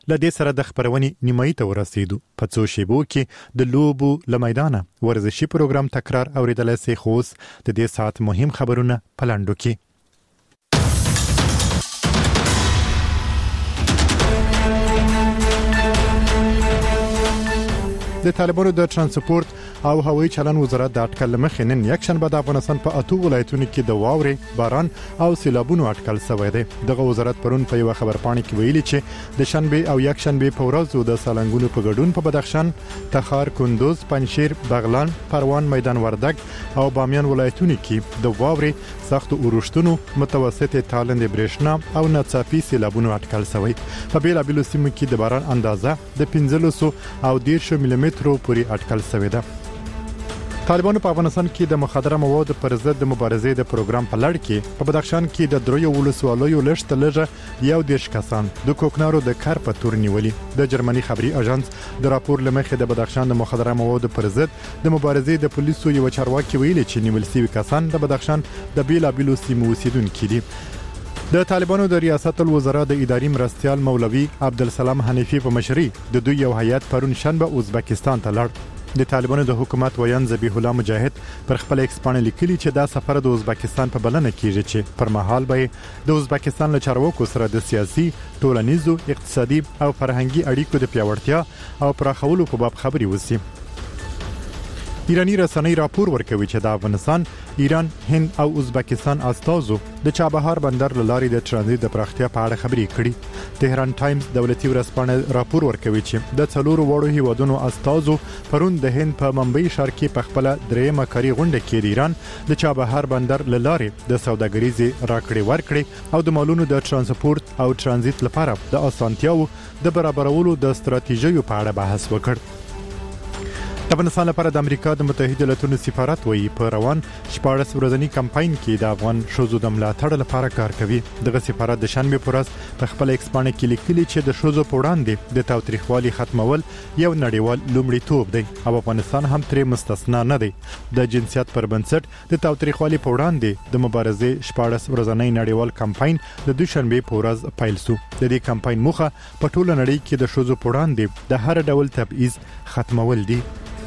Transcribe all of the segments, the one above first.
لدې سره د خبرونې نیمایي ته ورسېدو. په څو شیبو کې د لوبو له میدانه ورزشي پروګرام تکرار اوریدلای شئ. خو اوس د دې ساعت مهم خبرونه په لنډو کې. د طالبانو د ترانسپورت او هوایي چلن وزارت د اټکل مخې نن یکشنبه د افغانستان په 8 ولایتونو کې د واورې، باران او سیلابونو اټکل شوی دی. دغه وزارت پرون په یو خبرپاڼه کې ویلي چې د شنبه او یکشنبه په ورځو د سالنګونو په ګډون په بدخشان، تخار، کندوز، پنجشیر، بغلان، پروان، میدان وردګ او بامیان ولایتونو کې د واورې، سخت اورښتونو، متوسط تالند برېښنا او ناڅاپي سیلابونو اټکل شوی. په بیلابیلو سیمو کې د باران اندازه د 15 او 10 ملي مترو پورې اټکل شوی ده. طالبانو په افغانستان کې د مخدره موادو پر ضد د مبارزې د پروګرام په لړ کې په بدخشان کې د دریو ولسوالیو لږ لږه 11 کسان د کوکنارو د کار په تور نیولي. د جرمني خبري اژانس د راپور لمخې د بدخشان د مخدره موادو پر ضد د مبارزې د پولیسو یو چارواکي ویلي چې نیول شوي کسان د بدخشان د بیلابیلو سیمو اوسیدونکي دي. د طالبانو د ریاست الوزرا د اداري مرستيال مولوي عبدالسلام حنیفی په مشرۍ د دوی یو هیئت پرون شنبه ازبکستان ته لاړ. د طالبانو د حکومت ویان ذبیح الله مجاهد پر خپل ایکس باندې لیکلي چې دا سفر د ازبکستان په بلنه کیږي چې پر مهال به د ازبکستان له چارواکو سره د سیاسي، ټولنیزو، اقتصادي او فرهنګي اړیکو د پیاوړتیا او پراخولو په باب خبري وسی. ایرانی رسنۍ راپور ورکوي چې د افغانستان، ایران، هند او ازبکستان استازو د چابهار بندر لارې د ترانزیت د پراختیا په اړه خبري کړي. تهران ټایمز دولتي ورځپاڼه راپور ورکوي چې د څلورو وړو هیوادونو استازو پرون د هند په ممبئی ښار کې په خپل درېمه کاري غونډه کې د ایران د چابهار بندر لارې د سوداګریزي راکړې ورکړې او د مالونو د ترانسپورت او ترانزیت لپاره د اسانتیاو د برابرولو د ستراتیژیو په اړه بحث وکړ. د افغانستان لپاره د امریکا د متحده ایالاتونو سفارت وایي په روان 14 ورځنی کمپاین کې د افغان شوزو د ملاتړ لپاره کار کوي. دغه سفارت د شنبه پر ورځ په خپل ایکس باندې کې لیکلي چې د شوزو په وړاندې د تاوتریخوالي ختمول یو نړیوال لومړیتوب دی او افغانستان هم ترې مستثنا نه دی. د جنسیت پر بنسټ د تاوتریخوالي په وړاندې د مبارزې 14 ورځنی نړیوال کمپاین د دوشنبه په ورځ پیل شو. د دې کمپاین موخه په ټوله نړۍ کې د شوزو په وړاندې د هر ډول تبعیض ختمول دي.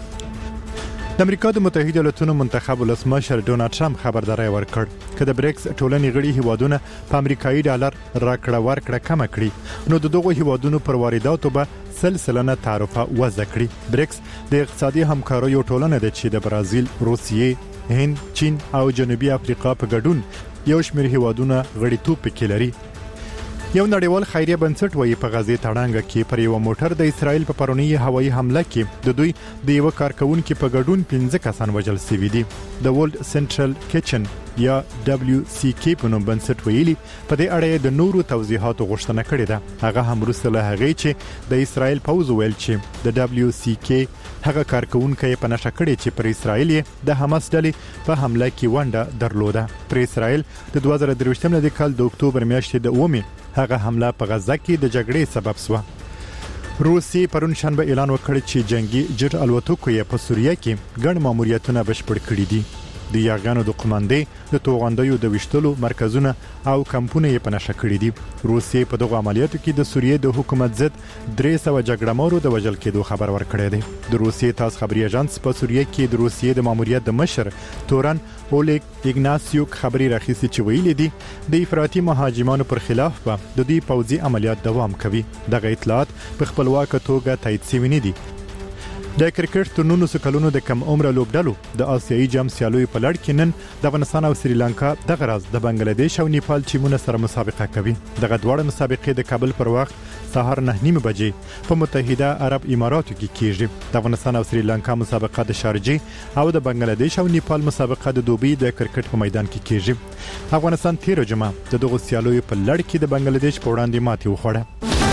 د امریکا د متحده ایالاتونو منتخب ولسمشر ډونالد ټرمپ خبرداري ورکړ چې د بریکس ټولنې غړي هیوادونه په امریکایي ډالر راکړه ورکړه کم کړي نو د دغو هیوادونو پر وارداتو به سلسله تعرفه وضع کړي. بریکس د اقتصادي همکاریو ټولنه ده چې د برازیل، روسیې، هند، چین او جنوبي افریقا په ګډون یو شمېر هیوادونه غړیتوب پکې لري. یو نړیوال خیریه بنسټ وایي په غزې تړانګه کې پر یو موټر د اسرائیل په پرونی هوایي حمله کې د دوی د یو کارکونکو په ګډون 15 کسان وژل شوي دي. د ورلد سنټرل کچن یا WCK په نوم بنسټ ویلي په دې اړه د نورو توضیحاتو غوښتنه کړې ده. هغه هم وروسته له هغې چې د اسرائیل پوځ ویل چې د WCK هغه کارکونکو په نشه کړې چې پر اسرائیل د حماس ډلې په حمله کې ونډه درلوده. پر اسرائیل د 2023 کال د اکتوبر میاشتې د اومه هغه حمله په غزه کې د جګړې سبب شوه. روسي پرون شنبه اعلان وکړ چې جنگي جټ الوتکو یې په سوریه کې ګڼ ماموریتونه بشپړ کړي دي. د یاغانو د قوماندې د توغندیو د وشتلو مرکزونه او کمپونه یې په نشه کړي دي. روسي په دغه عملیاتو کې د سوریې د حکومت ضد 300 جګړهمارو د وژل کېدو خبر ورکړی دی. د روسي تاس خبري اژانس په سوریه کې د روسي د ماموریت د مشر توران اولیګ ایګناسیوک خبري راخیسي چې ویلي دي د افراطي مهاجمانو پر خلاف به د دوی پوځي عملیات دوام کوي. دغه اطلاعات په خپلواک توګه تایید شوي نه دي. د کرکټ تر 19 کلونو د کم عمر لوبډلو د آسیایي جام سیالیو په لړ کې نن د افغانستان او سریلانکا د غرض د بنگلاديش او نیپال ټیمونو سره مسابقه کوي. دغه دواړه مسابقې د کابل پر وخت سهار 9:30 بجې په متحده عرب اماراتو کې کیږي. د افغانستان او سریلانکا مسابقه د شارجه او د بنگلاديش او نیپال مسابقه د دوبۍ د کرکټ په میدان کې کیږي. افغانستان 13 جمعه د دغه سیالیو په لړ کې د بنگلاديش په وړاندې ماتې وخوړه.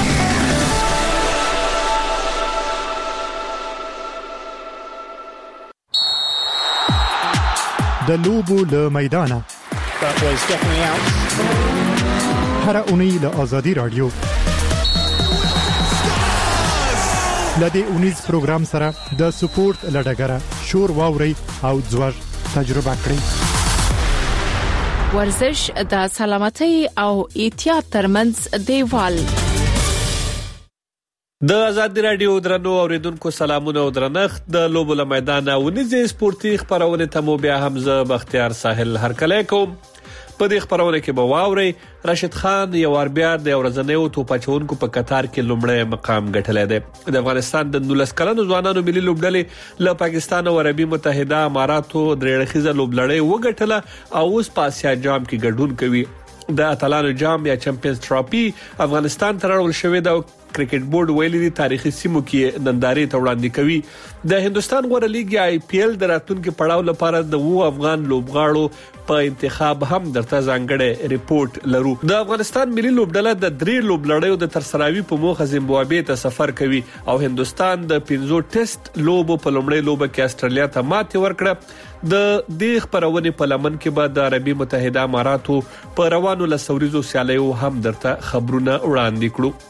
د لوبو له میدانه هر اونۍ له آزادی رادیو لدې اونیز پروګرام سره د سپورت لډګره شور واوري او ځوړ تجربه کړئ. ورزش د سلامتۍ او احتیاط ترمنځ دیوال د آزادي رادیو درنو اوریدونکو سلامونه او درنښت د لوبو له میدانه ونیزه سپورتي خبرونه ته مو بیا حمزه بختیار ساحل هرکلی کوم. په دې خبرونه کې به واوري راشد خان یو ور بیا د ورځنیو توپاچونکو په قطار کې لومړی مقام ګټلی دی. د افغانستان د 19 کلنو ځوانانو ملي لوبډلې له پاکستان او عربي متحده اماراتو درې اړخیزه لوبلړۍ وګټله او اوس په اسیا جام کې ګډون کوي. د اتلانو جام یا چمپیونز ټرافي افغانستان ته راوړل شوې ده. کرکټ بورډ ویلي دي تاریخي سیمو کې نندارې ته وړاندې کوي. د هندستان غوړه لیګ یا IPL د راتلونکو پړاو لپاره د افغان لوبغاړو په انتخاب هم درته ځانګړی ریپورت لرو. د افغانستان ملي لوبډله د 3 لوبلړیو د ترسراوي په موخه زیمبابوې ته سفر کوي او هندستان د 15 ټیسټ لوبو په لومړۍ لوبه کې استرالیا ته ماتې ورکړه. د دې خبرونه په لمن کې به د عربي متحده اماراتو په روانو لسوریزو سیالیو هم درته خبرونه وړاندې کړو.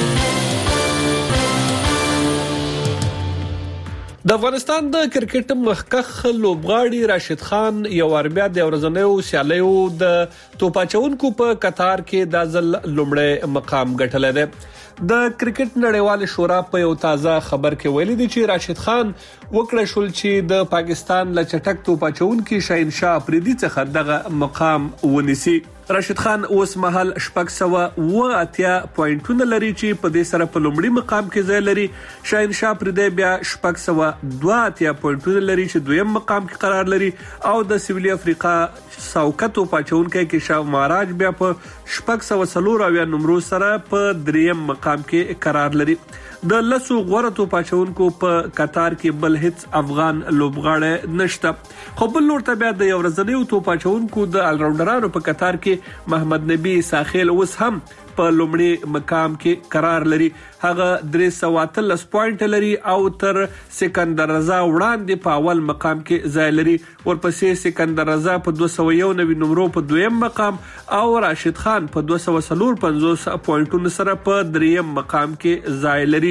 د افغانستان د کرکټ مخکخ لوبغاړي راشد خان یو ور بیا د ورځنیو سیالیو د توپاچونکو په قطار کې د ځل لومړی مقام ګټلی دی. د کرکټ نړیوال شورا په یو تازه خبر کې ویلي دي چې راشد خان وکړه شول چې د پاکستان له چټک توپاچونکو شاهنشاه افریدي څخه دغه مقام ونیسي. راشد خان اوس مهال 680 پوینټونه لري چې په دې سره په لومړي مقام کې ځای لري. شاهنشاه افریدي بیا 602 پوینټونه لري چې دویم مقام کې قرار لري او د سویلي افریقا ساوکتو پاچونکو کې شاو ماراج بیا په 640 نمبر سره په دریم مقام کې قرار لري. د لسو غوړه توپاچونکو په قطار کې بل هیڅ افغان لوبغاړی نشته. خو بل لور ته بیا د ورځنیو توپاچونکو د الراوندرانو په قطار کې محمد نبی ساحل اوس هم په لومړي مقام کې قرار لري. هغه 313 پوینټ لري او تر سکندر رضا وړاندې په اول مقام کې ځای لري. ورپسې سکندر رضا په 291 نمبر په دویم مقام او راشد خان په 245 پوینټونو سره په دریم مقام کې ځای لري.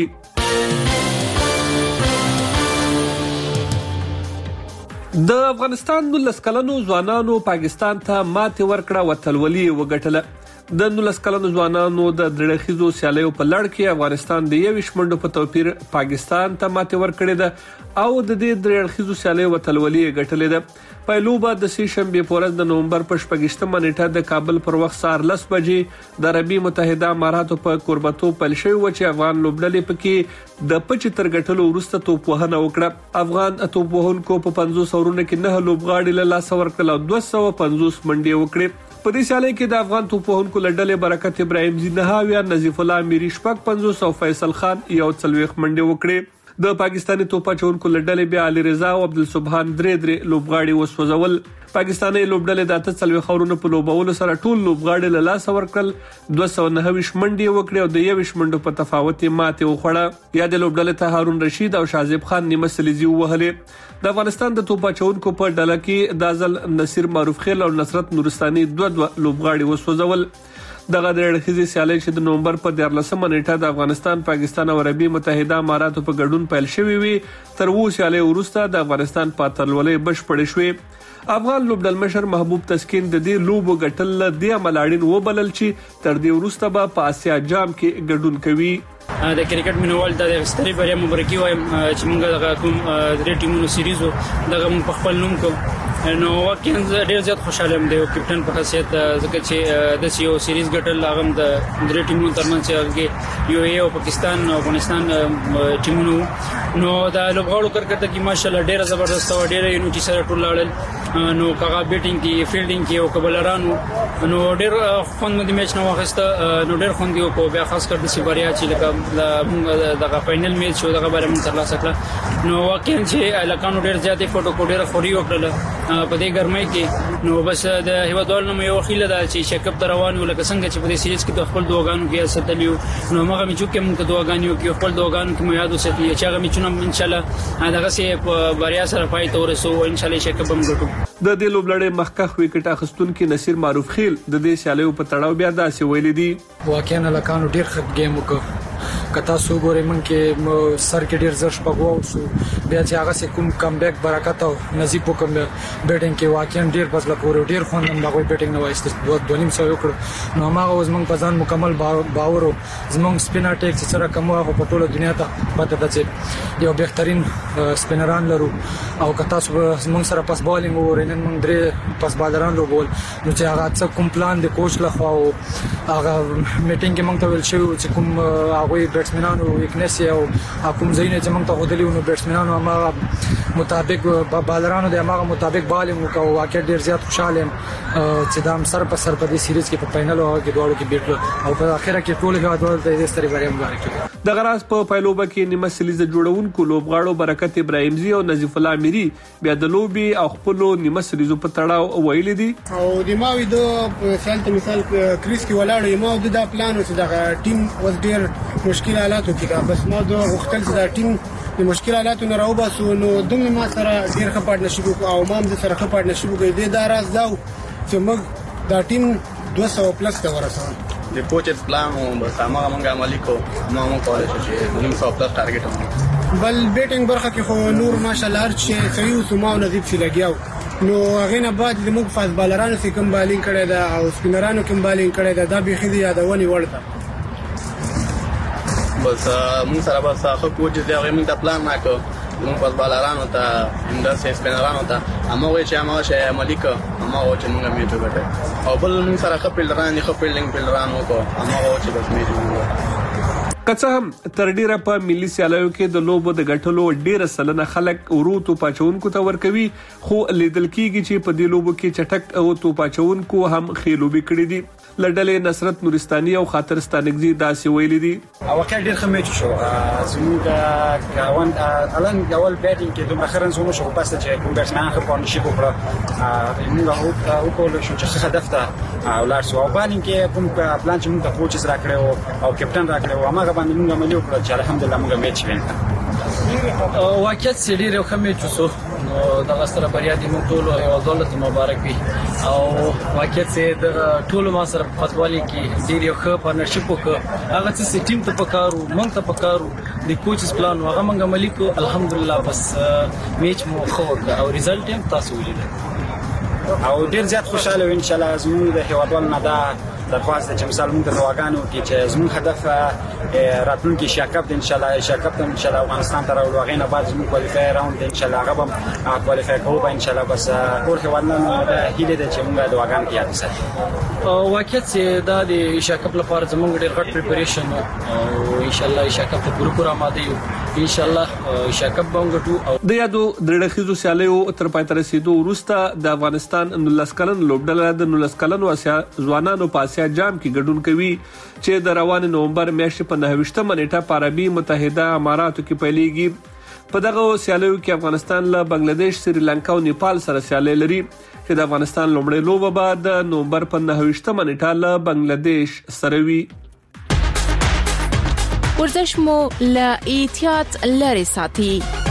د افغانستان 19 کلنو ځوانانو پاکستان ته ماتې ورکړه او تلولي وګټله. د 19 کلنو ځوانانو د درېخیزو سیالیو په لړ کې افغانستان د 21 منډو په توپیر پاکستان ته ماتې ورکړې ده او د دې درېخیزو سیالیو وتلولي ګټلې ده. پایلوبه د سې شنبه په ورځ د نومبر په 28مه نیټه د کابل پر وخت سهار 10 بجې د عربي متحده اماراتو په کوربتو پیل شوی و چې افغان لوبډلې پکې د 75 ګټلو وروسته توپ وهنه وکړه. افغان توپ وهونکو په 500 اورونو کې 9 لوبغاړي له لاس ورکړل او 250 منډې وکړې. په دې سیالي کې د افغان توپ وهونکو لړډلې برکت ابراهیم زینهاوی، نظیف الله میری شپږ 50 او فیصل خان یو 40 منډې وکړې. د پاکستاني توپاچونکو لړډلې بیا علي رضا او عبدالسبحان درې لوبغاړي وسوځول. پاکستاني لوبډلې د 43 خورونو په لوبولو سره ټول لوبغاړي له لاس ورکړل، 290 منډې وکړې او د 21 منډو په تفاوت ماتې وخوړه. یا د لوبډلې ته هارون رشید او شازیب خان نیمه سلیزي وهلې. د افغانستان د توپاچونکو په ډله کې د ځل نصیر معروف خیل او نصرت نورستاني دوه لوبغاړي وسوځول. دغه د اړخیزي سیالي چې د نومبر په 14مه نیټه د افغانستان، پاکستان او عربي متحده اماراتو په ګډون پیل شوې وي، تر وو سیالي وروسته د افغانستان په اتلولۍ بشپړې شوې. افغان لوبډل مشر محبوب تسکین د دې لوبو ګټل د عملاړین وبلل چې تر دې وروسته به په اسیا جام کې ګډون کوي. د کرکټ مینوال د ستړي بریا مبارکي وایم چې موږ د کوم درې ټیمونو سیریزو دغه موږ په خپل نوم کو نو واقعا ډیر زیات خوشاله یم د کپټن په حیثیت ځکه چې د یو سیریز ګټل هغه د درې ټیمونو ترمنځ چې یو او پاکستان او افغانستان ټیمونو نو د لوبغاړو کرکټ کې ماشاءالله ډیر زبردست او ډیر یونټي سره ټول لاړل نو کاغه بیټینګ کې فیلډینګ کې او کبلرانو نو ډیر خوند د میچ نو واخسته نو ډیر خوند یو کو بیا خاص کر د سی بریا چې لکه دغه فائنل میچ شو دغه باندې مون ترلاسه کړ نو واقعا چې الکانو ډیر زیاتې فوټو کو ډیر خوري وکړل په دې ګرمۍ کې نو بس د هیوادوال نو یو خیله ده چې شکب روان یو لکه څنګه چې په دې سیریز کې د خپل دوغانو کې ستلیو نو موږ می چې موږ دوغانیو کې خپل دوغانو کې مو یادو ستلی چې هغه می چونم ان شاء الله دغه سي بریا سره پای ته ورسو ان شاء الله شکب هم ګټو. د دې لوبلړې مخکخ وکټ اخستونکو نصیر معروف خیل د دې سیالیو په تړاو بیا داسې ویل دي واقعا لکانو ډیر ښه گیم وکړ کتا سو ګورې من کې سر کې ډیر زر شپږو شو بیا چې هغه سه کوم کم بیک برکت او نصیب کوم بیټینګ کې واقعا ډیر بس لپاره ډیر خوندم دا کوئی بیټینګ نه وایست 2.5 وکړ نو هغه اوس موږ په ځان مکمل باور زموږ سپینر ټیک چې سره کوم په ټوله دنیا ته پته ده چې یو بهترین سپینران لرو او کتا موږ سره پاس بالینګ ورنن موږ درې پاس بالران لو بول نو چې هغه څه کوم پلان د کوچ لخوا او هغه میټینګ کې موږ ته ویل شو چې کوم هغه بیټسمنانو ویکنس او کوم ځینې چې موږ ته غوډلی نو بیټسمنانو هغه مطابق بالرانو د هغه مطابق بالینګ وکاو واقع ډیر زیات خوشاله چې دا سر په سر په دې سیریز کې په فائنل او کې دوړو کې بیټل او په اخره کې ټول هیوادوال ته دې ستړي بری مبارک د غراس په پایلوبه کې نیمه سلیزه جوړونکو لوبغاړو برکت ابراهیمزی او نظیف الله امیری بیا د لوبي او خپل نیمه سلیزو په تړاو ویل دي او د ماوي د مثال کریس کې ولاړ یو د پلان او د ټیم وز ډیر مشکل حالاتو کې بس ما د وختل د ټیم د مشکل حالاتو نه راوباسو نو دومره ما سره ډیر ښه پارتنرشپ او ما هم سره ښه پارتنرشپ کوي دا راز دا چې موږ دا ټیم 200 پلس ته ورسوو د کوچز پلان او بس هغه موږ عملي کو ما مو کولای شو چې 200 پلس ټارګټ بل بیټینګ برخه کې خو نور ماشاءالله هر چې صحیح سماو نظیف شي لګیاو نو هغه نه بعد د موږ فاز بالرانو چې کوم بالینګ کړي دا او سپینرانو کوم بالینګ کړي دا به خېدي یادونی ورته بس موږ سره بس هغه کوچز دی هغه موږ د پلان ناکو موږ فاز بالرانو ته انداس سپینرانو ته هغه چې هغه شی عملي کو هغه چې موږ میچو غټه او بل موږ سره خپل راني خپل لینګ پلرانو کو هغه چې بس میچو کڅه هم تر ډیره په ملي سیالیو کې د لوبو د غټلو ډیره سلنه خلک ورو پاچونکو ته ورکوي خو لیدل کیږي چې په دې لوبو کې چټک او تو پاچونکو هم خېلوبي کړې دي لړډلې نصرت نورستاني او خاطر ستانګزي داسې ویلي دي او کله ډیر خمیچ شو زموږ کاوند الان اول بیټینګ کې دومره خرن زموږ شو پس چې کوم بیټسمن خو په نشي وکړه موږ او کول شو چې هدف ته ولر سو او بالینګ کې کوم پلان چې موږ ته کوچز راکړو او کپټن راکړو هغه باندې موږ عملي وکړو چې الحمدلله موږ میچ وینځو واقعیت سړي ډېر خمیچ شو نو دغه سره بریا دې موږ ټول یو دولت مبارک وي او واقعیت سه د ټول ما سره فوټبالي کې ډېر یو ښه پارتنرشپ وکړ هغه چې ټیم ته پکارو موږ ته پکارو د کوچز پلان هغه موږ عملي کو الحمدلله بس میچ مو خو او رزلټ هم تاسو ولیدل او ډیر زیات خوشاله ان شاء الله زموږ د هیوادوال نه دا درخواست چې مثال موږ د دواګانو کې چې زموږ هدف راتلونکي شاکپ ان شاء الله شاکپ ته ان شاء الله افغانستان ته راوړو غوښنه بعد زموږ کوالیفای راوند ان شاء الله هغه هم کوالیفای کوو ان شاء الله بس ټول هیوادوال نه هیله ده چې موږ د دواګان کې یاد وساتو واقعیت چې دا د شاکپ لپاره زموږ ډیر غټ پریپریشن او ان شاء الله شاکپ ته پوره آماده یو ان شاء الله شاکپ باندې او د یادو درړخیزو سیالیو تر پای تر رسیدو وروسته د افغانستان 19 کلن لوبډله د 19 کلنو ځوانانو په آسیا جام کې ګډون کوي چې د روان نومبر میاشتې په 9 نیټه په عربي متحده اماراتو کې پیلېږي په دغه سیالیو کې افغانستان له بنگلاديش سریلانکا او نیپال سره سیالي لري چې د افغانستان لومړی لوبه بعد نومبر په 9 نیټه له بنگلاديش سره وي ورزش مو له احتیاط لري ساتي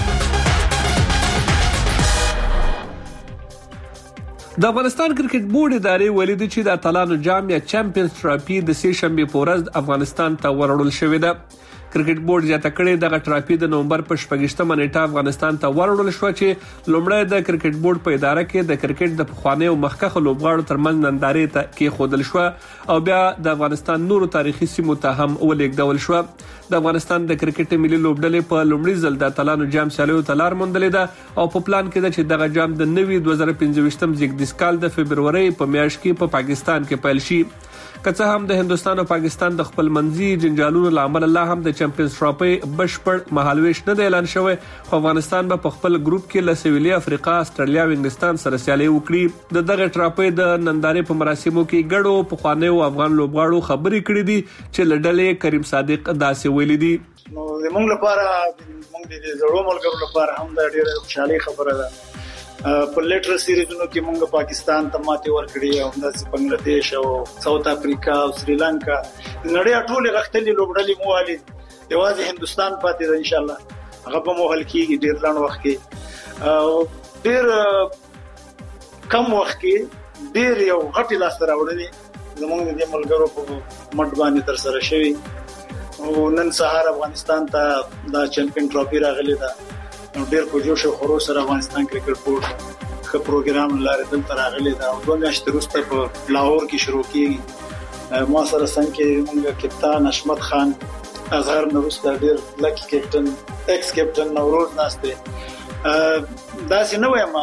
د افغانستان کرکټ بورډ ادارې ویلي دي چې د اتلانو جام یا چمپیونز ټرافي د سې شنبه په ورځ افغانستان ته وروړل شوې ده کرکټ بورډ زیاته کړې دغه ټرافي د نومبر په 28 نیټه افغانستان ته وروړل شو چې لومړی د کرکټ بورډ په اداره کې د کرکټ د پخوانی او مخکخ لوبغاړو ترمنځ نندارې ته کې خودل شو او بیا د افغانستان نورو تاریخي سیمو ته هم ولېږدول شو د افغانستان د کرکټ ملي لوبډلې په لومړي ځل د اتلانو جام سیالیو ته لار موندلې ده او په پلان کې ده چې دغه جام د 2015 زیږدیز کال د فبرवरी په میاشت کې په پاکستان کې پیل شي که څه هم د هندستان او پاکستان د خپل منځي جنجالونو لامل الله هم د چمپیونز ټرافي بشپړ مهالويش نه اعلان شوی خو افغانستان به په خپل ګروپ کې له سویلي افریقا استرالیا او انګلستان سره سیالي وکړي د دغه ټرافي د نندارې په مراسمو کې ګډو پخوانیو افغان لوبغاړو خبرې کړې دي چې لړډلې کریم صادق داسې ویلي دي نو زموږ لپاره موږ د زړو ملګرو لپاره هم دا ډېره خوشحالي خبره ده په لیټر سیریزونو کې موږ پاکستان ته ماتې ورکړې او همداسې بنگلاديش او ساوث افریقا او سریلانکا نړۍ ټول غختلې لوبډلې مو والي یوازې هندستان پاتې ده ان شاء الله هغه به مو حل کیږي ډېر لاند وخت کې ډېر کم وخت کې ډېر یو غټي لاس راوړنې زموږ د ملګرو په مټ باندې تر سره شوی او نن سهار افغانستان ته د چمپیون ټرافي راغلی ده. ډېر په جوش او خروش سره افغانستان کرکټ بورډ خو پروګرام لاره دلته راغلی ده او 2 میاشتې وروسته په لاهور کې شروع کیږي. ما سره څنګه موږ کپتان حشمت خان اظهر نورسته ډېر لکی کپټن ایکس کپټن نوروز ناشته داسې نه وایم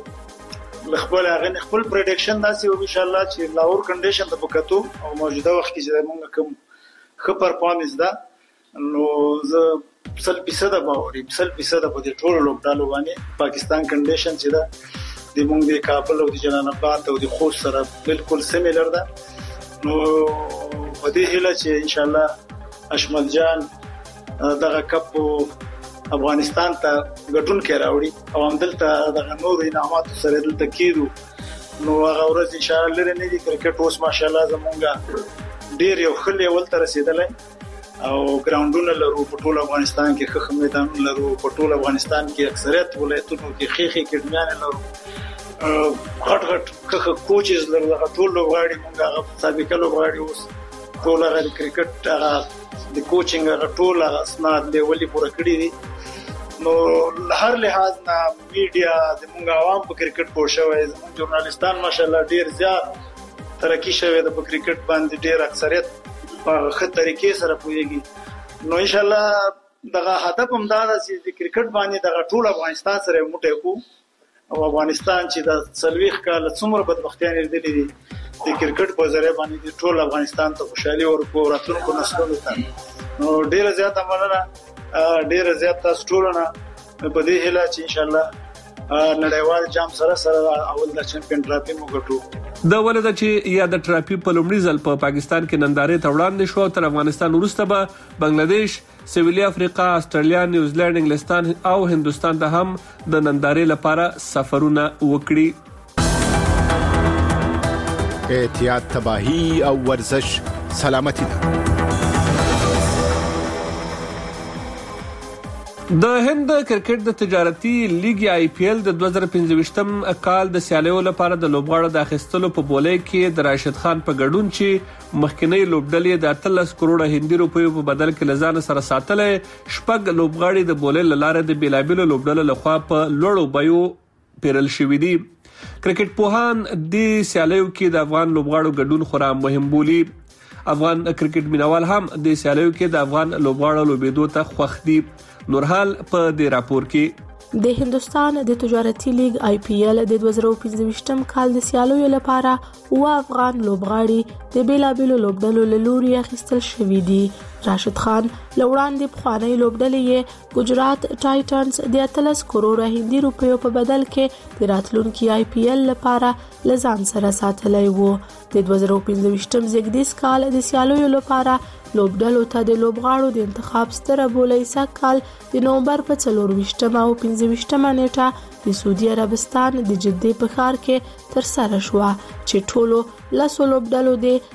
چې خپل هغه خپل پریډکشن داسې او ان شاء الله چې لاهور کنډیشن ته پکاتو او موجوده وخت کې چې موږ کوم خو پرفارمنس ده نو زه 100% باوري 100% په دې ټولو لوبډالو باندې پاکستان کنډیشن چې ده د موږ د کابل او د جلال آباد او د خوست سره بالکل سیمیلر ده. نو په دې هیله چې ان شاء الله اشمل جان دغه کپ افغانستان ته ګټون کې راوړي او همدلته د نور انعامات سره دلته کېدو نو هغه ورځ ان شاء الله لري نه دي کرکټ اوس ماشاءالله زمونږه ډیر یو خل یو تر رسیدلې او ګراوندونه لرو په ټول افغانستان کې خخ میدان لرو په ټول افغانستان کې اکثریت ولایتونو کې خېخي کډمیان لرو غټ غټ خخ کوچز لرو ټول لوغاړي مونږه سابقه لوغاړي اوس ټول هغه کرکټ هغه د کوچینګ ټول اسناد دی ولې پوره کړی دي. نو هر لحاظ نه میډیا د مونږ عوام په کرکټ پوه شوی زموږ ژورنالستان ماشاءالله ډیر زیات ترقی شوی د کرکټ باندې ډیر اکثریت په خط طریقې سره پوهیږي. نو ان شاء الله دغه هدف هم دا ده چې د کرکټ باندې دغه ټول افغانستان سره موټی کو او افغانستان چې د سلويخ کال څومره بدبختیان لري دي د کرکټ په ذریعہ باندې ټول افغانستان ته خوشحالي ورکو راتلونکو نسلونو ته. نو ډیر زیات مننه ډیر زیات تاسو ټولونه په دې هیله چې ان شاء الله نړیوال جام سره اول د چمپیون ټرافي مو ګټو. د ولدا چې یا د ټرافي په لومړي ځل په پاکستان کې نندارې ته وړاندې شو تر افغانستان وروسته به بنگلاديش، سویلي افریقا، استرالیا، نیوزیلند، انګلستان او هندستان ته هم د نندارې لپاره سفرونه وکړي. احتیاط، تباہی او ورزش سلامتی ده. د هند کرکټ د تجارتي لیګ IPL د 2025م کال د سیالیو لپاره د لوبغاړو د اخیستلو په بولۍ کې د راشد خان په ګډون چې مخکنی لوبډلې د 13 کروڑ هندي روپیو په بدل کې لزان سره ساتلې شپږ لوبغاړي د بولۍ لاره د بیلابیلو لوبډلو لخوا په لوړو بيو پیرل شوې دي. کرکټ پوهان د سیالیو کې د افغان لوبغاړو ګډون خورا مهم بولي. افغان کرکټ مینوال هم د سیالیو کې د افغان لوبغاړو لوبېدو ته خوښ دي. نورحال په دې راپور کې د هندستان د تجارتي لیګ IPL د 2025م کال د سیالیو لپاره او افغان لوبغاړي د بیلابیلو لوبډلو له لوري اخیستل شوې دي. راشد خان لوړاندې بخوانی لوبډلې ګجرات ټایټنز د 13 کروڑ هندي روپیو په بدل کې د راتلونکي IPL لپاره لزان سره ساتلای وو. د 2025م زیږدیز کال د سیالیو لپاره لوبډلو ته د لوبغاړو د انتخاب ستره بولۍ سکهال د نومبر په 24 او 25 نیټه د سعودي عربستان د جدې په ښار کې تر سره شو چې ټولو لاسو لوبډلو د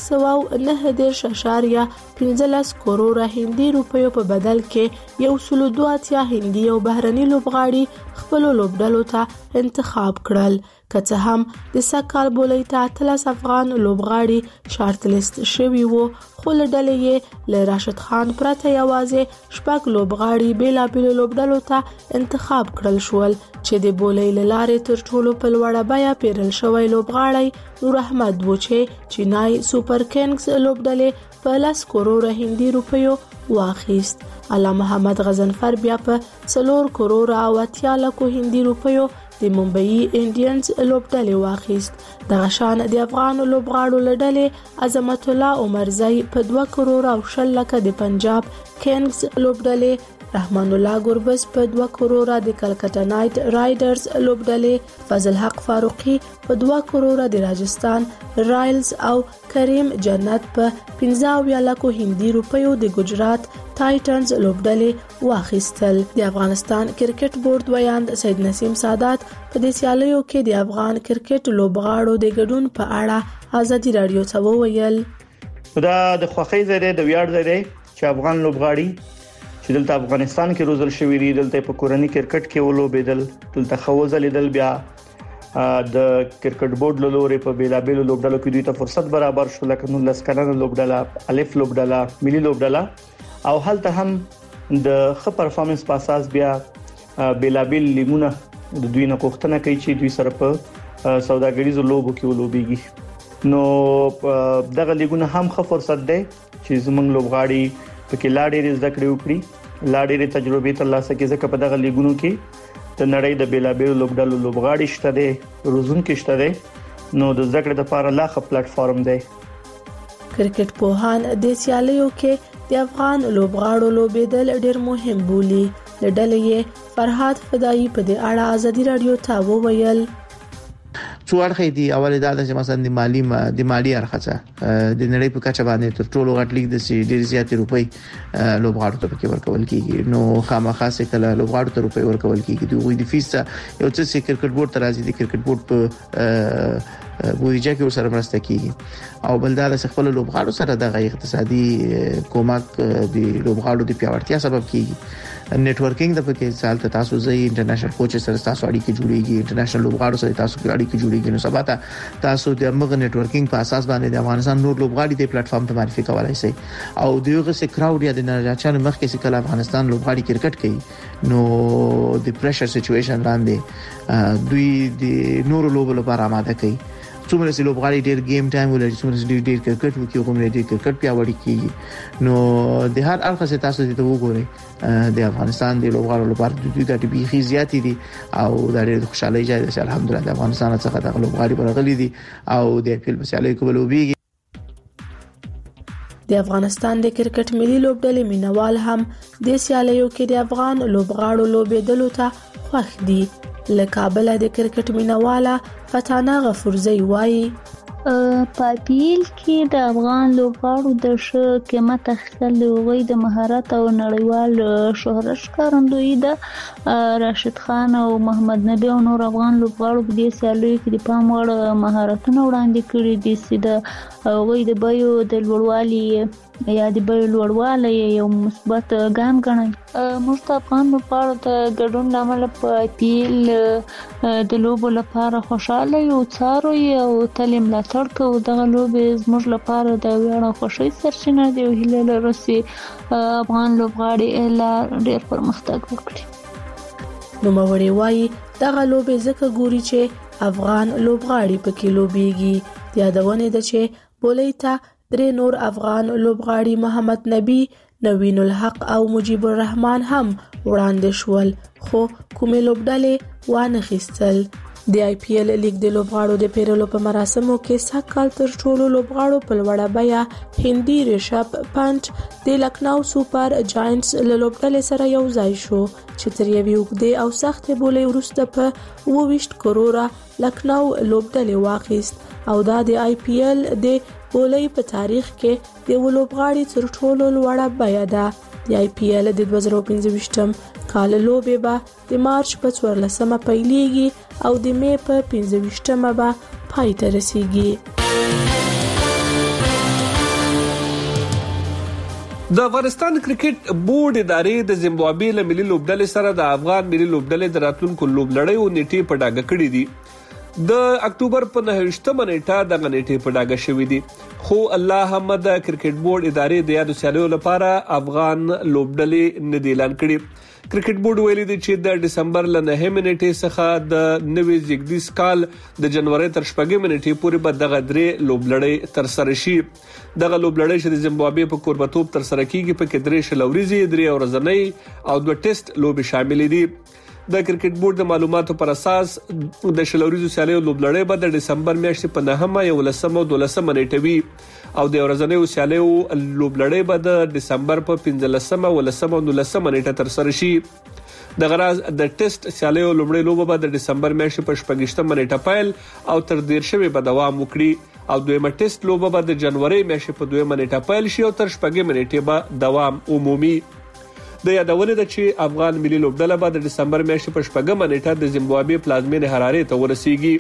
609.15 کروڑ هندي روپیو په بدل کې 1.2 هندي او بهرني لوبغاړي خپل لوبډلو ته انتخاب کړل. که څه هم د سکهال بولۍ ته 13 افغان لوبغاړي شارټ لیست شوي وو خو له ډلې یې له راشد خان پرته یوازې شپږ لوبغاړي بیلابیلو لوبډلو ته انتخاب کړل شول چې د بولۍ له لارې تر ټولو په لوړه بیه پیرل شوی لوبغاړی نور احمد و چې چینای سوپر کینګز لوبډلې په 10 کروڑ هندي روپیو واخیست. الله محمد غزنفر بیا په 4 کروڑ او 80 لک هندي روپیو د ممبئی انډینز لوبډلې واخیست. د غشان د افغان لوبغاړو لړلې عظمت الله عمرزی په 2 کروڑ او 10 لک د پنجاب کینګز لوبډلې، رحمان الله ګربز په 2 کروڑ د کلکتا نایټ رایډرز لوبډلې، فضل حق فاروقی په 2 کروڑ د راجستان رایلز او کریم جنت په 15 لک هندي روپیو د ګجرات ټایټنز لوبډلې واخیستل. د افغانستان کرکټ بورډ ویاند سید نسیم سادات په دې سیالیو کې د افغان کرکټ لوبغاړو د ګډون په اړه ازادي رادیو ته وویل. دا د خوښۍ ځای د ویاړ ځای چې افغان لوبغاړي چې دلته افغانستان کې روزل شوی دي، دلته په کورنۍ کرکټ کې ولوبېدل، دلته خوځلیدل، بیا د کرکټ بورډ له لوري په بیلابېلو لوبډلو کې دوی ته فرصت برابر شو لکه 19 کلنه لوبډله الف لوبډله ملي لوبډله او هلته هم د ښه پرفارمنس په اساس بیا بیلابېل لیګونه د دوی نه کوښتنه کوي چې دوی سره په سوداګریزو لوبو کې ولوبېږي نو دغه لیګونه هم ښه فرصت دی چې زموږ لوبغاړي پکې لا ډېرې زده کړې وکړي لا ډېرې تجربې ترلاسه کړي ځکه په دغه لیګونو کې د نړۍ د بیلابېلو لوبډلو لوبغاړي شته دي روزونکي شته دي نو د زده کړې لپاره لا ښه پلیټ فارم دی. کرکټ پوهان د سیالیو کې د افغان لوبغاړو لوبېدل ډېر مهم بولي. د ډلې فرحات فدایي په دې اړه ازادي رادیو ته وویل څو اړخې دي اول دا چې مثلا د مالی اړخه د نړۍ په کچه باندې تر ټولو غټ لیګ د ډېر زیاتې روپۍ لوبغاړو ته پکې ورکول کیږي نو خامخا سه کله لوبغاړو ته روپۍ ورکول کیږي دوی د فیس یو څه کرکټ بورډ ته راځي د کرکټ بورډ په بودیجه کې ورسره مرسته کیږي او بلدار څخه خپل لوبغاړو سره د اقتصادي کومک د لوبغاړو د پیاوړتیا سبب کیږي. نیټورکینګ د پکې سال ته تاسو زې انټرنیشنل کوچ سره تاسو اړیکې جوړیږي انټرنیشنل لوبغاړو سره تاسو اړیکې جوړیږي نو سبا تاسو د موږ نیټورکینګ په اساس باندې د افغانستان نور لوبغاړي د پلیټ فارم ته معرفي کولای شي او دغه سه کراود یا د نړیوالو مخکې چې کله افغانستان لوبغاړي کرکټ کوي نو د پریشر سچويشن باندې دوی د نور لوبو لپاره آماده کوي څومره چې لوبغاړي ډېر گیم ټایم ولري څومره ډېر کرکټ وکړي کوم ډېر کرکټ پیاوړی کیږي نو د هر اړخ څخه تاسو ته وګورئ د افغانستان د لوبغاړو لپاره د دوی ګټې بيخي زیاتې دي او د ډېر خوشاله ځای دی الحمدلله د افغانستان څخه د لوبغاړي برغلي دي او د خپل مسالې کوبلوبيږي. د افغانستان د کرکټ ملي لوبډلې مینوال هم د سیالیو کې د افغان لوبغاړو لوبېدلو ته خوښ دي. له کابل د کرکټ مینواله فتانه غفورزی وایي په پیل کې د افغان لوبغاړو د ښه قیمت اخیستل د هغوی د مهارت او نړیوال شهرت ښکارندوی ده. راشد خان او محمد نبی او نور افغان لوبغاړو په دې سیالیو کې د پام وړ مهارتونه وړاندې کړي دي چې د هغوی د بیو د لوړوالي یا د بیو لوړوالی یو مثبت ګام ګڼي. موږ د افغان لوبغاړو د ګډون له امله په پیل د لوبو لپاره خوشاله یو څارو او تل ملاتړ کوو. دغه لوبې زموږ لپاره د ویاړ او خوښۍ سرچینه ده او هیله لرو چې افغان لوبغاړي لا ډېر پرمختګ وکړي. نوموړی وایي دغه لوبې ځکه ګوري چې افغان لوبغاړي پکې لوبېږي. یادونه ده چې بولۍ ته 3 نور افغان لوبغاړي محمد نبی، نوین الحق او مجيب الرحمن هم وړاندې شول خو کومې لوبډلې وانه خېستل. د آی پی ایل لیګ د لوبغاړو د پیرلو په مراسمو کې سکهال تر ټولو لوبغاړو په لوړه بیه هندي ریشب پنت د لکناو سوپر جاینټس له لوبډلې سره یو ځای شو چې تر یوې اوږدې او سختې بولۍ وروسته په 22 کروره لکناو لوبډلې واخیست او دا د آی پی ایل د بولۍ په تاریخ کې د لوبغاړي تر ټولو لوړه بیه ده. د آی پی ایل د 2025م کال لوبې به د مارچ په 14مه پیلېږي او د می په 25مه به پای ته رسیږي. د افغانستان کرکټ بورډ ادارې د زیمبابوې له ملي لوبډلې سره د افغان ملي لوبډلې د راتلونکو لوبلړیو نیټې په ډاګه کړې دي. د اکتوبر په 9مه نیټه د غنټې په ډاګه شوې دي خو الله هم د کرکټ بورډ ادارې د یادو سیالیو لپاره افغان لوبډلې نه دی اعلان کړي. کرکټ بورډ ویلي دی چې د ډسمبر له 9مه نیټې څخه د نوي زیږدیز کال د جنوري تر 8مه نیټې پورې به دغه درې لوبلړۍ تر سره شي. دغه لوبلړۍ چې د زیمبابوې په کوربتوب تر سره کیږي په کې 3 شلوريزي 3 ورځنۍ او 2 ټیسټ لوبې شامل دي. د کرکټ بورډ د معلوماتو پر اساس د شلوريزو سیالیو لوبلړۍ به د ډسمبر میاشتې په 9مه 11مه او 12مه نیټه وي او د ورځنیو سیالیو لوبلړۍ به د ډسمبر په 15مه 11مه او 19مه نیټه تر سره شي. د غراز د ټیسټ سیالیو لومړی لوبه به د ډسمبر میاشتې په 18مه نیټه پیل او تر 13مه به دوام وکړي او دویمه ټیسټ لوبه به د جنوري میاشتې په 2مه نیټه پیل شي او تر 18مه نیټه به دوام عمومي. د یادونه ده چې افغان ملي لوبډله به د دسمبر میاشتې په 8مه نیټه د زیمبابوې پلازمینې حرارې ته ورسیږي.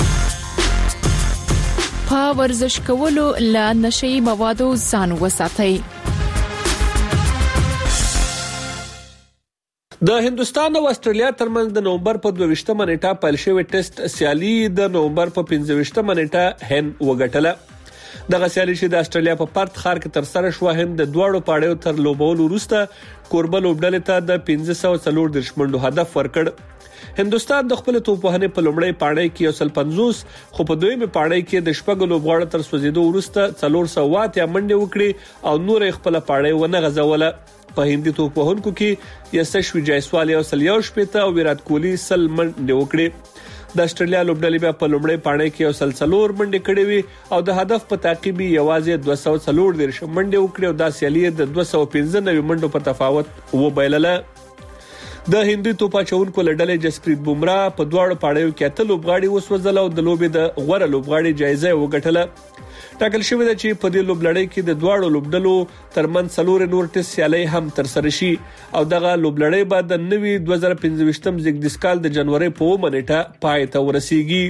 په ورزش کولو له نشئی موادو ځان وساتئ. د هندستان او استرالیا ترمنځ د نومبر په 22مه نیټه پیل شوې ټیسټ سیالي د نومبر په 15مه نیټه هند وګټله. دغه سیالي چې د استرالیا په پرت ښار کې تر سره شو، هند د دواړو پاړیو تر لوبولو وروسته کوربه لوبډلې ته د 540 منډو هدف ورکړ. هندستان د خپل توپوهنې په لومړی پاړی کې 150 خو په دویمه پاړی کې د شپږ لوبغاړو تر سوځیدو وروسته 408 منډې وکړي او نور خپل پاړی ونه غځوله. په هندي توپوهونکو کې یسشوی جایسوال او سلیاو شپته او ویرات کوهلی سل منډې وکړي. د استرالیا لوبډلې بیا په لومړی پاړی کې 104 منډې کړې وي او د هدف په تعقیب یوازې 240 منډې وکړي او دا سیالي د 295 منډو په تفاوت وبایلله. د هندي توپاچونکو لړلې جسپریت بومرا په دواړو پاړیو کې 8 لوبغاړي وسوځل او د لوبې د غوړه لوبغاړي جایزه وګټله. ټاکل شوې ده چې په دې لوبلړۍ کې د دواړو لوبډلو ترمنځ څلور نور ټیسټ سیالي هم تر سره شي او دغه لوبلړۍ به د نوي 2025م زیږدیز کال د جنوري په 9 نیټه پای ته ورسیږي.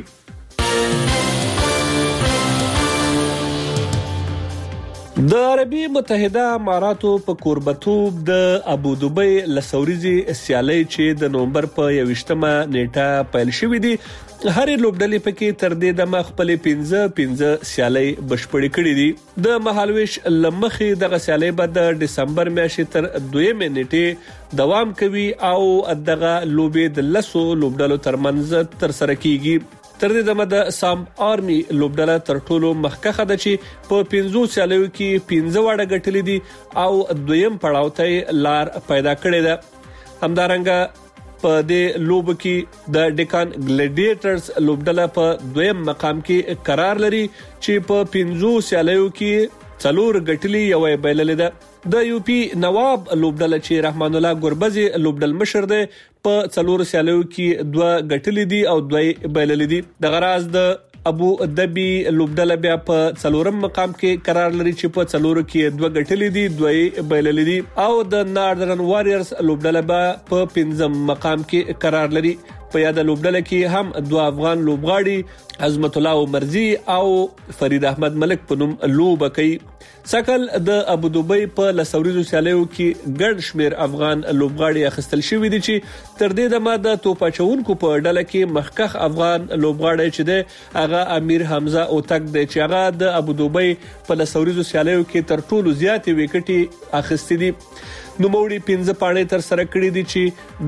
د عربي متحده اماراتو په کوربتوب د ابوظبي لسوريزي سیالي چې د نومبر په 21مه نیټه پیل شوې دي، هرې لوبډلې پکې تر دې د خپل 15 سیالي بشپړې کړې دي. د مهالويش لمخې دغه سیالي به د دسمبر میاشتې تر 2 نیټې دوام کوي او دغه لوبې د لسو لوبډلو ترمنځ تر سره کیږي. تر دې دمه د سام آرمي لوبډله تر ټولو مخکخه ده چې په 15 سیالیو کې 15 وړه ګټلې دي او دویم پړاو ته لار پیدا کړې ده. همدارنګه په دې لوب کې د ډیکان ګلیډیټرز لوبډله په دویم مقام کې قرار لري چې په 15 سیالیو کې 4 ګټلې یو بایللې ده. د یو پی نواب لوبډله چې رحمان الله ګوربزي لوبډل مشر دی په 4 سیالیو کې 2 ګټلې دي او 2 بایللې دي. د غراز د ابو ظبي لوبډله بیا په 4م مقام کې قرار لري چې په 4 کې 2 ګټلې دي 2 بایللې دي او د ناردرن واريرز لوبډله په 5م مقام کې قرار لري. په یاد لوبډله کې هم 2 افغان لوبغاړي عظمت الله عمرزي او فرید احمد ملک په نوم لوب کوي. سکل د ابوظبي په لسوريزو سیالیو کې ګڼ شمیر افغان لوبغاړي اخیستل شوی دي چې تر دې دمه د توپاچونکو په ډله کې مخکخ افغان لوبغاړي چې د هغه امیر حمزه اوتک دی چې هغه د ابوظبي په لسوريزو سیالیو کې تر ټولو زیات وکټي اخیستې دي. نوموړي 15 پاڼې تر سره کړې دي چې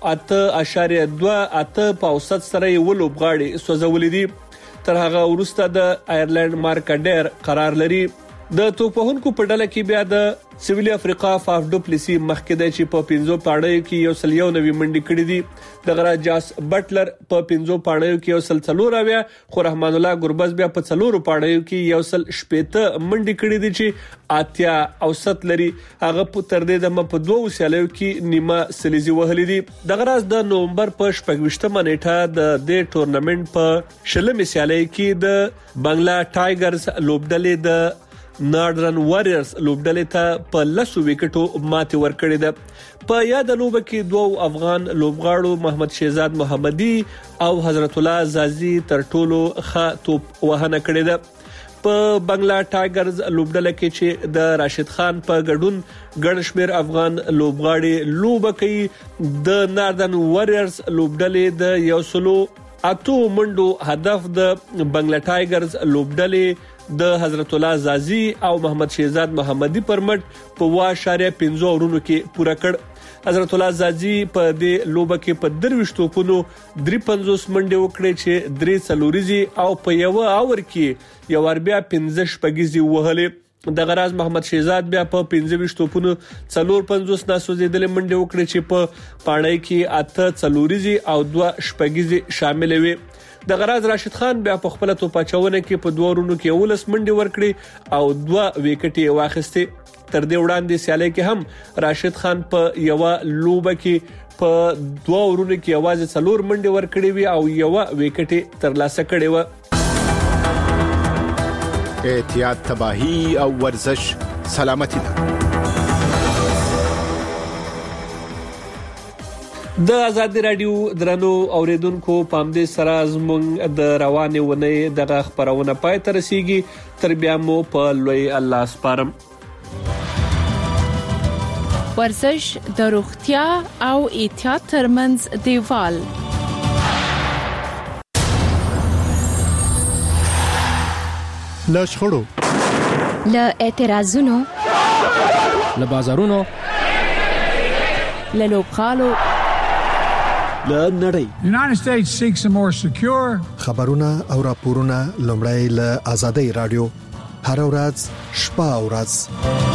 د 8.28 په اوسط سره یو لوبغاړي سوځولې دي. تر هغه وروسته د آیرلند مارک ډیر قرار لري. د توپوهونکو په ډله کې بیا د سویلي افریقا فاف ډوپلیسی مخکې دی چې په 15 پاڼې کې 190 منډې کړې دي. د غرا جاس بټلر په 15 پاڼې کې 140 خو رحمان الله ګوربز بیا په 4 پاڼې کې 160 منډې کړې دي چې اتیا اوسط لري. هغه په تر دې د په 2 سیالیو کې نیمه سلیزي وهلې دي. د غراز د نومبر په 28مه نیټه د دې ټورنمنت په شلمې سیالي کې د بنگلا ټایګرز لوبډلې د ناردرن واريرز لوبډلې ته په 10 وکټو ماتې ورکړې ده. په یاد لوب کې 2 افغان لوبغاړو محمد شهزاد محمدي او حضرت الله زازي تر ټولو ښه توپ وهنه کړې ده. په بنگلا ټایګرز لوبډله کې چې د راشد خان په ګډون ګڼ شمیر افغان لوبغاړي لوب کوي. د ناردرن واريرز لوبډلې د 108 منډو هدف د بنگلا ټایګرز لوبډلې د حضرت الله زازي او محمد شهزاد محمدي پر مټ په 1.15 اورونو کې پوره کړ. حضرت الله زازي په دې لوبه کې په 23 توپونو 53 منډې وکړې چې 3 څلوريزي او په یو اور کې یو اربیا 15 شپږيزي وهلې. د غراز محمد شهزاد بیا په 25 توپونو 450 ناسوځیدلې منډې وکړې چې په پاڼۍ کې 8 څلوريزي او 2 شپږيزي شامل وي. د غراز راشد خان بیا په خپل توپاچونه کې په 2 ورونو کې 19 منډې ورکړې او 2 وکټي واخیستې. تر دې وړاندې سیالي کې هم راشد خان په یو لوبه کې په 2 ورونو کې یوازې 4 منډې ورکړې وي او یو وکټي ترلاسه کړې و. احتیاط تباہی او ورزش سلامتی ده. د آزادی رادیو درنو اوریدونکو پام دې سره زموږ د روانې ونې دغه خبرونه پای ته رسیږي. تر بیا مو په لوی الله سپارم. ورزش د روغتیا او احتیاط ترمنځ دیوال. لشخړو، له اعتراضونو، له بازارونو، له لوبغالو، له نړۍ. United States seeks a more secure. خبرونه او راپورونه لومړی له آزادۍ رادیو هر ورځ شپه او ورځ